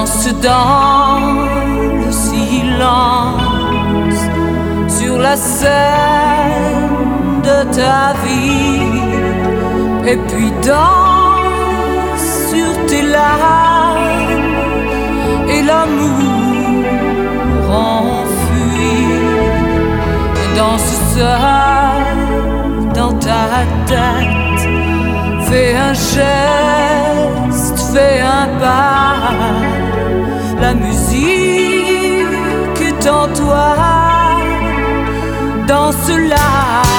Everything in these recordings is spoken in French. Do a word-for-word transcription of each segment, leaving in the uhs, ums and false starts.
danse dans le silence sur la scène de ta vie, et puis danse sur tes larmes et l'amour enfui. Danse seul dans ta tête, fais un geste, fais un pas. La musique est en toi, danse-la.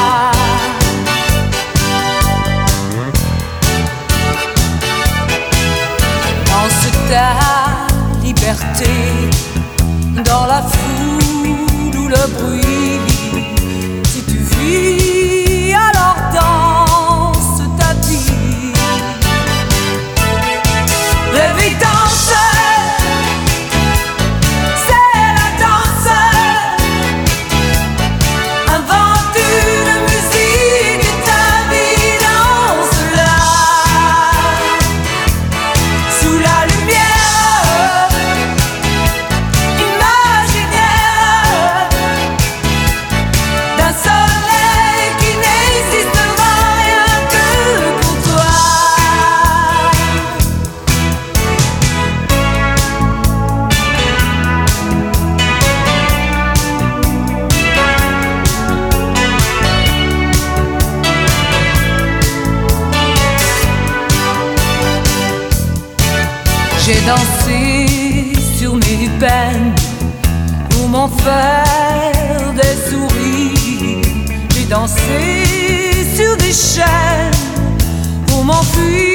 Danse ta liberté dans la foule ou le bruit. Si tu vis, alors danse ta vie. Rêve et danse, c'est la danse. Invente une musique, ta vie, danse-la. Sous la lumière imaginaire d'un soleil qui n'existera rien que pour toi. J'ai dansé sur mes peines pour m'en faire des sourires. J'ai dansé sur des chaînes pour m'enfuir.